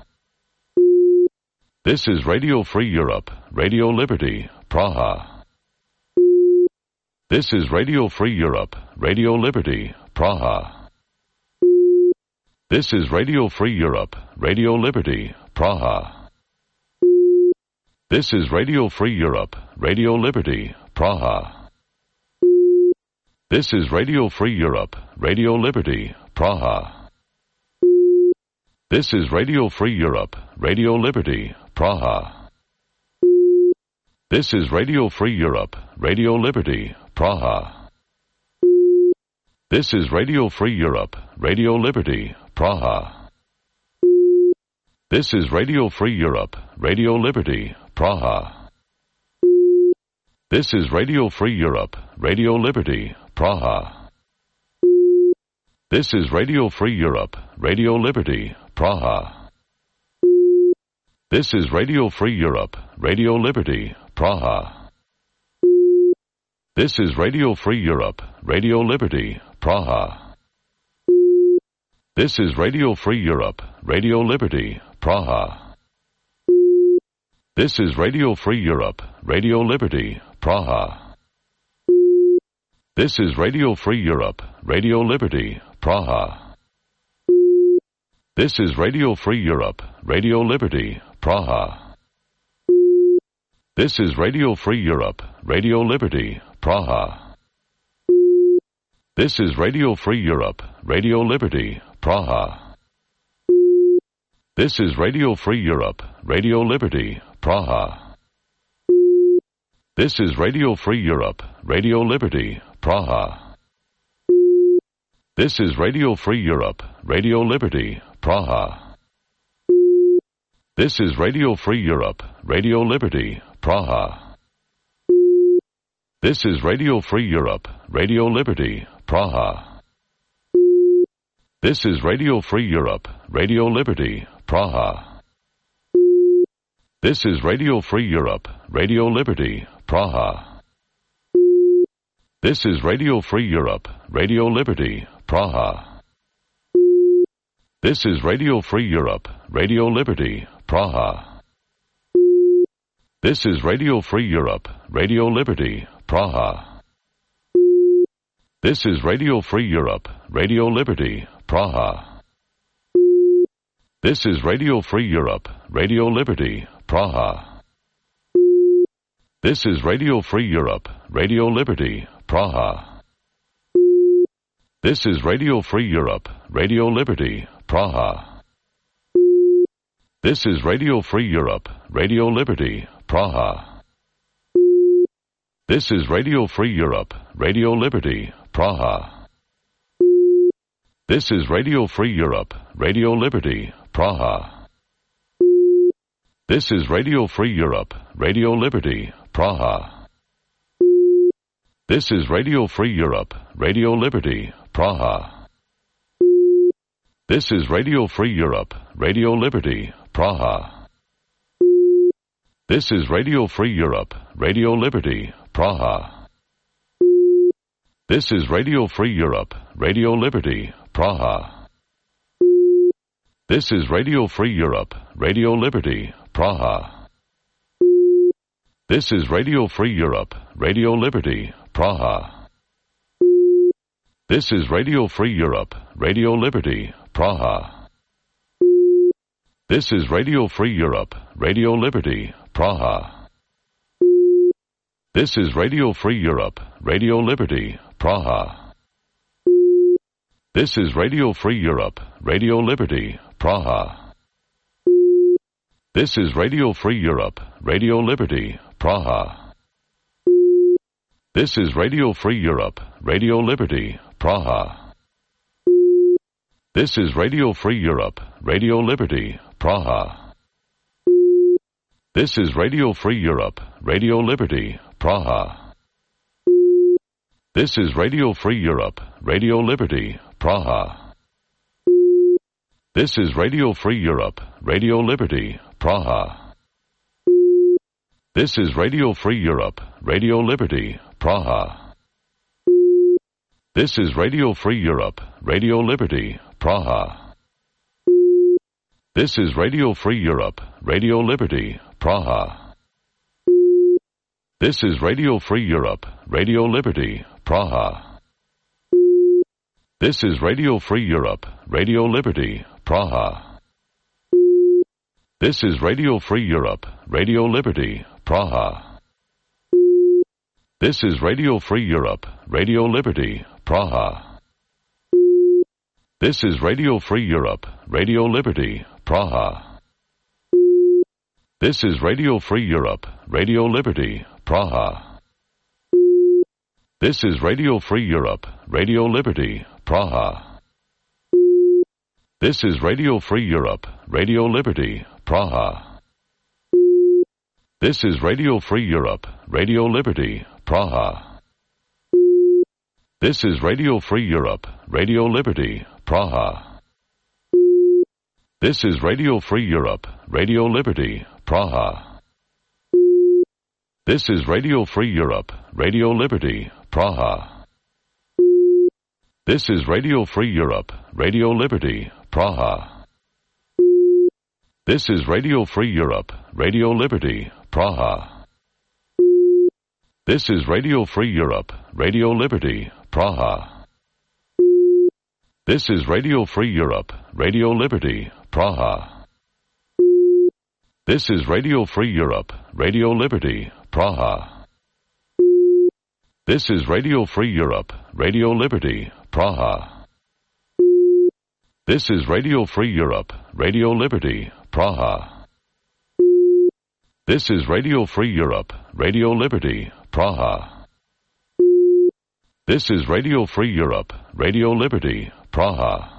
[SPEAKER 1] This is Radio Free Europe, Radio Liberty, Praha. This is Radio Free Europe, Radio Liberty, Praha. This is Radio Free Europe, Radio Liberty, Praha. This is Radio Free Europe, Radio Liberty, Praha. This is Radio Free Europe, Radio Liberty, Praha. This is Radio Free Europe, Radio Liberty, Praha. This is Radio Free Europe, Radio Liberty, Praha. This is Radio Free Europe, Radio Liberty, Praha. This is Radio Free Europe, Radio Liberty, Praha. This is Radio Free Europe, Radio Liberty, Praha. This is Radio Free Europe, Radio Liberty, Praha. This is Radio Free Europe, Radio Liberty, Praha. This is Radio Free Europe, Radio Liberty, Praha. This is Radio Free Europe, Radio Liberty, Praha. This is Radio Free Europe, Radio Liberty, Praha. This is Radio Free Europe, Radio Liberty, Praha. This is Radio Free Europe, Radio Liberty, Praha. This is Radio Free Europe, Radio Liberty, Praha. This is Radio Free Europe, Radio Liberty, Praha. This is Radio Free Europe, Radio Liberty, Praha. This is Radio Free Europe, Radio Liberty, Praha. This is Radio Free Europe, Radio Liberty, Praha. This is Radio Free Europe, Radio Liberty, Praha. This is Radio Free Europe, Radio Liberty, Praha. This is Radio Free Europe, Radio Liberty, Praha. This is Radio Free Europe, Radio Liberty, Praha. This is Radio Free Europe, Radio Liberty, Praha. This is Radio Free Europe, Radio Liberty, Praha. This is Radio Free Europe, Radio Liberty, Praha. This is Radio Free Europe, Radio Liberty, Praha. This is Radio Free Europe, Radio Liberty, Praha. This is Radio Free Europe, Radio Liberty, Praha. This is Radio Free Europe, Radio Liberty, Praha. This is Radio Free Europe, Radio Liberty, Praha. This is Radio Free Europe, Radio Liberty, Praha. This is Radio Free Europe, Radio Liberty, Praha. This is Radio Free Europe, Radio Liberty, Praha. This is Radio Free Europe, Radio Liberty, Praha. This is Radio Free Europe, Radio Liberty, Praha. This is Radio Free Europe, Radio Liberty, Praha. This is Radio Free Europe, Radio Liberty, Praha. This is Radio Free Europe, Radio Liberty, Praha. This is Radio Free Europe, Radio Liberty, Praha. This is Radio Free Europe, Radio Liberty, Praha. This is Radio Free Europe, Radio Liberty, Praha. This is Radio Free Europe, Radio Liberty, Praha. This is Radio Free Europe, Radio Liberty, Praha. This is Radio Free Europe, Radio Liberty, Praha. This is Radio Free Europe, Radio Liberty, Praha. This is Radio Free Europe, Radio Liberty, Praha. This is Radio Free Europe, Radio Liberty, Praha. This is Radio Free Europe, Radio Liberty, Praha. This is Radio Free Europe, Radio Liberty, Praha. This is Radio Free Europe, Radio Liberty, Praha. This is Radio Free Europe, Radio Liberty, Praha. This is Radio Free Europe, Radio Liberty, Praha. This is Radio Free Europe, Radio Liberty, Praha. This is Radio Free Europe, Radio Liberty, Praha. This is Radio Free Europe, Radio Liberty, Praha. This is Radio Free Europe, Radio Liberty, Praha. This is Radio Free Europe, Radio Liberty, Praha. This is Radio Free Europe, Radio Liberty, Praha. This is Radio Free Europe, Radio Liberty, Praha. This is Radio Free Europe, Radio Liberty, Praha. This is Radio Free Europe, Radio Liberty, Praha. This is Radio Free Europe, Radio Liberty, Praha. This is Radio Free Europe, Radio Liberty, Praha. This is Radio Free Europe, Radio Liberty, Praha. This is Radio Free Europe, Radio Liberty, Praha. This is Radio Free Europe, Radio Liberty, Praha. This is Radio Free Europe, Radio Liberty, Praha. This is Radio Free Europe, Radio Liberty, Praha. This is Radio Free Europe, Radio Liberty, Praha. This is Radio Free Europe, Radio Liberty, Praha. This is Radio Free Europe, Radio Liberty, Praha. This is Radio Free Europe, Radio Liberty, Praha. This is Radio Free Europe, Radio Liberty, Praha.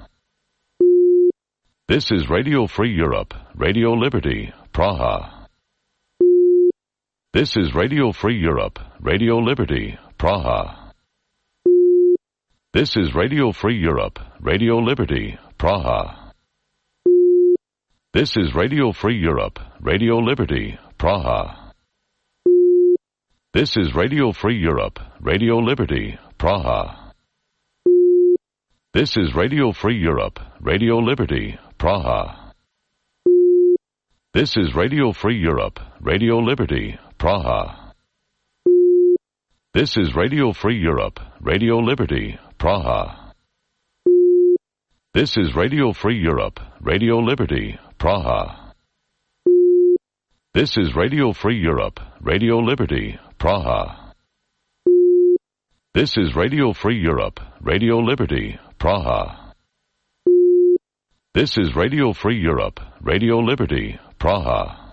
[SPEAKER 1] This is Radio Free Europe, Radio Liberty, Praha. This is Radio Free Europe, Radio Liberty, Praha. This is Radio Free Europe, Radio Liberty, Praha. This is Radio Free Europe, Radio Liberty, Praha. This is Radio Free Europe, Radio Liberty, Praha. This is Radio Free Europe, Radio Liberty, Praha. This is Radio Free Europe, Radio Liberty, Praha. This is Radio Free Europe, Radio Liberty, Praha. This is Radio Free Europe, Radio Liberty, Praha. This is Radio Free Europe, Radio Liberty, Praha. This is Radio Free Europe, Radio Liberty, Praha. This is Radio Free Europe, Radio Liberty, Praha.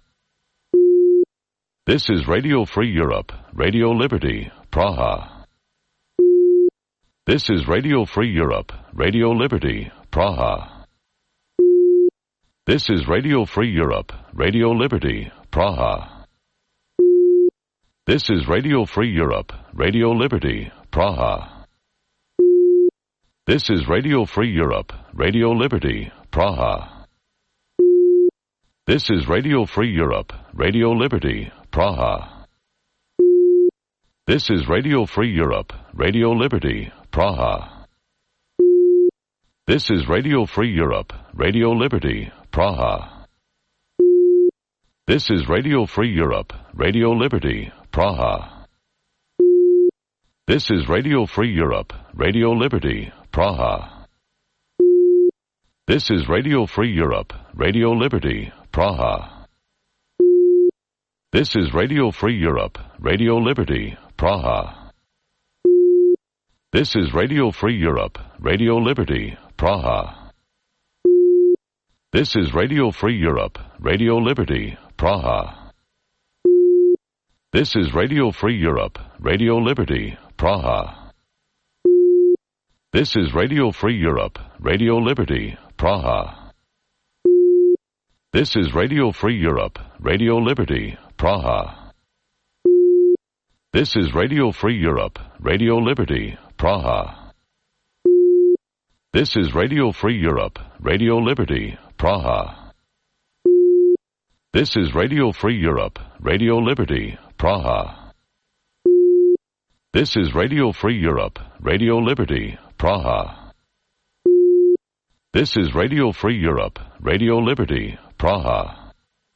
[SPEAKER 1] This is Radio Free Europe, Radio Liberty, Praha. This is Radio Free Europe, Radio Liberty, Praha. This is Radio Free Europe, Radio Liberty, Praha. This is Radio Free Europe, Radio Liberty, Praha. This is Radio Free Europe, Radio Liberty, Praha. This is Radio Free Europe, Radio Liberty, Praha. This is Radio Free Europe, Radio Liberty, Praha. This is Radio Free Europe, Radio Liberty, Praha. This is Radio Free Europe, Radio Liberty, Praha. This is Radio Free Europe, Radio Liberty, Praha. This is Radio Free Europe, Radio Liberty, Praha. This is Radio Free Europe, Radio Liberty, Praha. This is Radio Free Europe, Radio Liberty, Praha. This is Radio Free Europe, Radio Liberty, Praha. This is Radio Free Europe, Radio Liberty, Praha. This is Radio Free Europe, Radio Liberty, Praha. This is Radio Free Europe, Radio Liberty, Praha. This is Radio Free Europe, Radio Liberty, Praha. This is Radio Free Europe, Radio Liberty, Praha. This is Radio Free Europe, Radio Liberty, Praha. This is Radio Free Europe, Radio Liberty, Praha. This is Radio Free Europe, Radio Liberty, Praha.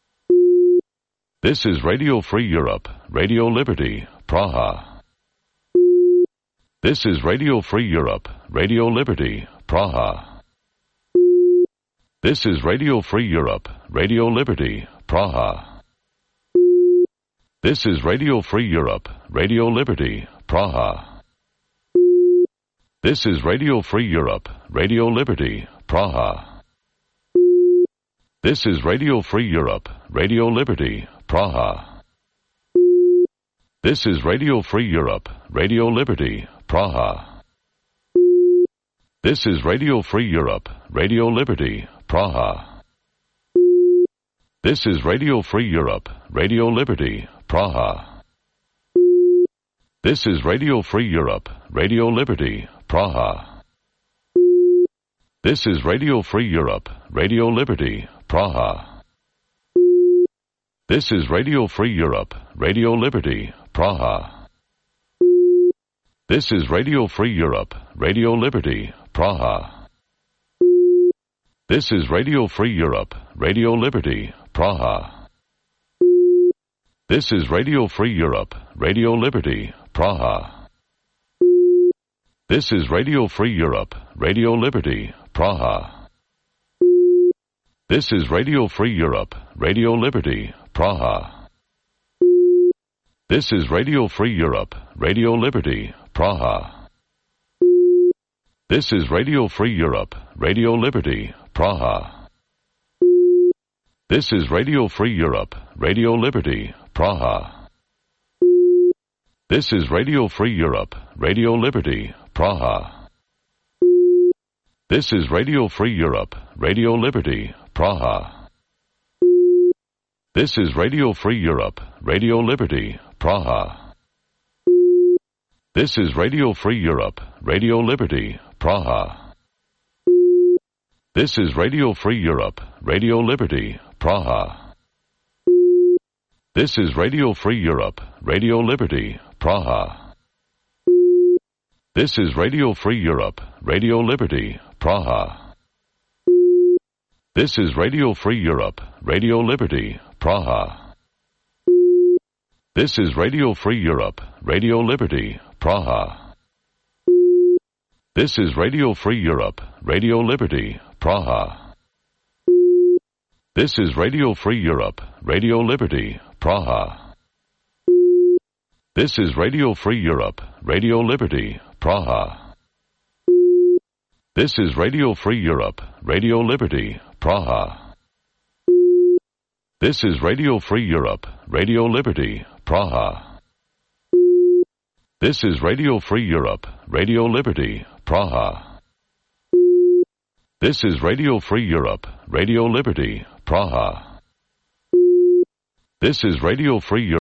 [SPEAKER 1] This is Radio Free Europe, Radio Liberty, Praha. This is Radio Free Europe, Radio Liberty, Praha. This is Radio Free Europe, Radio Liberty, Praha. This is Radio Free Europe, Radio Liberty, Praha. This is Radio Free Europe, Radio Liberty, Praha. This is Radio Free Europe, Radio Liberty, Praha. This is Radio Free Europe, Radio Liberty, Praha. This is Radio Free Europe, Radio Liberty, Praha. This is Radio Free Europe, Radio Liberty, Praha. This is Radio Free Europe, Radio Liberty, Praha. This is Radio Free Europe, Radio Liberty, Praha. This is Radio Free Europe, Radio Liberty, Praha. This is Radio Free Europe, Radio Liberty, Praha. This is Radio Free Europe, Radio Liberty, Praha. This is Radio Free Europe, Radio Liberty, Praha. This is Radio Free Europe, Radio Liberty, Praha. This is Radio Free Europe, Radio Liberty, Praha. This is Radio Free Europe, Radio Liberty, Praha. This is Radio Free Europe, Radio Liberty, Praha. This is Radio Free Europe, Radio Liberty, Praha. This is Radio Free Europe, Radio Liberty, Praha. This is Radio Free Europe, Radio Liberty, Praha. This is Radio Free Europe, Radio Liberty, Praha. This is Radio Free Europe, Radio Liberty, Praha. This is Radio Free Europe, Radio Liberty, Praha. This is Radio Free Europe, Radio Liberty, Praha. This is Radio Free Europe, Radio Liberty, Praha. This is Radio Free Europe, Radio Liberty, Praha. This is Radio Free Europe, Radio Liberty, Praha. This is Radio Free Europe, Radio Liberty, Praha. This is Radio Free Europe, Radio Liberty, Praha. This is Radio Free Europe, Radio Liberty, Praha. This is Radio Free Europe, Radio Liberty, Praha. This is Radio Free Europe, Radio Liberty, Praha. This is Radio Free Europe, Radio Liberty, Praha. This is Radio Free Europe, Radio Liberty, Praha. This is Radio Free Europe.